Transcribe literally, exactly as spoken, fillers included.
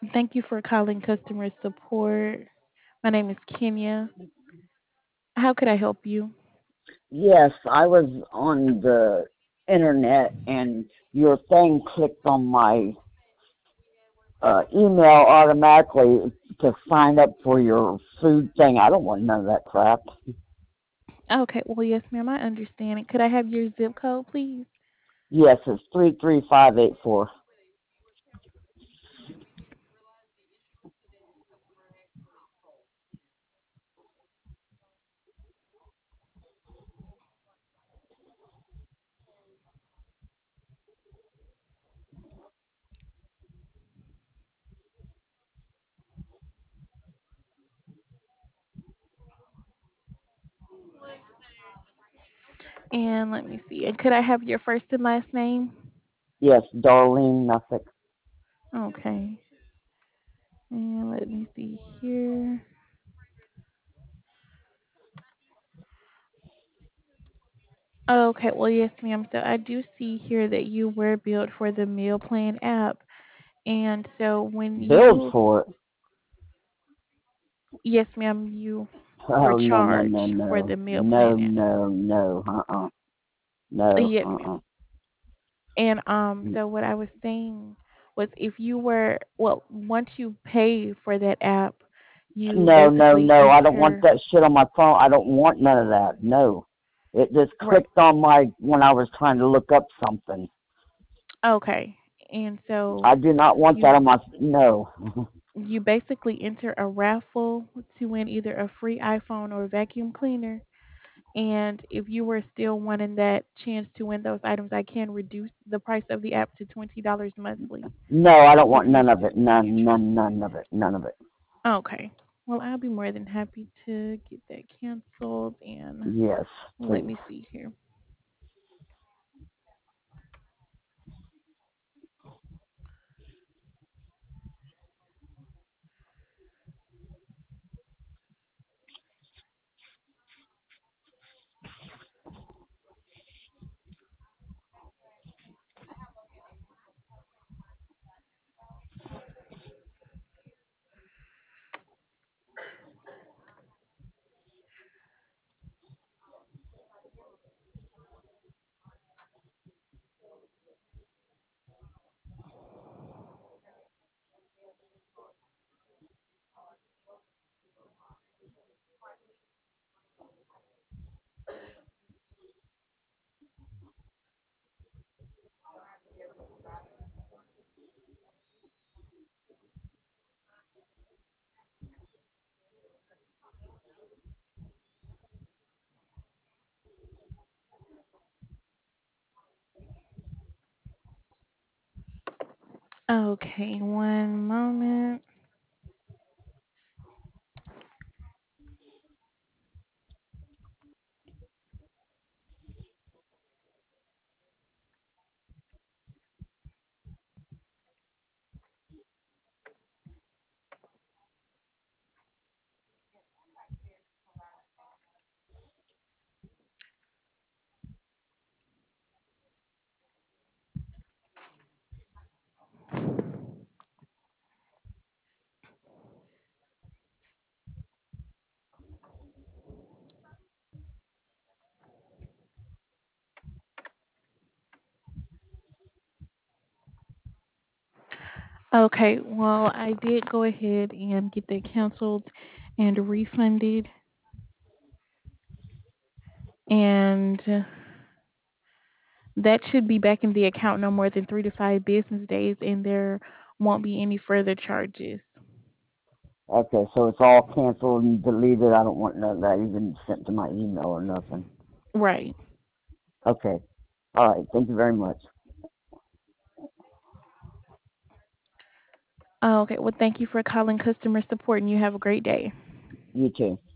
Thank you for calling customer support. My name is Kenya. How could I help you? Yes, I was on the internet and your thing clicked on my uh, email automatically to sign up for your food thing. I don't want none of that crap. Okay, well, yes, ma'am, I understand it. Could I have your zip code, please? Yes, it's three three five eight four. And let me see. And could I have your first and last name? Yes, Darlene Nothing. Okay. And let me see here. Okay, well, yes, ma'am. So I do see here that you were billed for the meal plan app. And so when Billed you, for it. yes, ma'am, you were Oh no no no charged for no the meal no plan app. no no uh uh no Yes, uh ma'am. uh And um, so what I was saying was if you were, well, once you pay for that app, you no no basically no. I don't want enter, that shit on my phone. I don't want none of that. No. It just right. clicked on my when I was trying to look up something. Okay. And so I do not want that you on my no. you basically enter a raffle to win either a free iPhone or a vacuum cleaner. And if you were still wanting that chance to win those items, I can reduce the price of the app to twenty dollars monthly No, I don't if want you're none of still it. None, interested. none, none of it. None of it. Okay. Well, I'll be more than happy to get that canceled. And Yes, let please. me see here. Okay, one moment. Okay, well, I did go ahead and get that canceled and refunded. And uh, that should be back in the account no more than three to five business days, and there won't be any further charges. Okay, so it's all canceled and deleted. I don't want none of that even sent to my email or nothing. Right. Okay. All right. Thank you very much. Okay, well, thank you for calling customer support, and you have a great day. You too.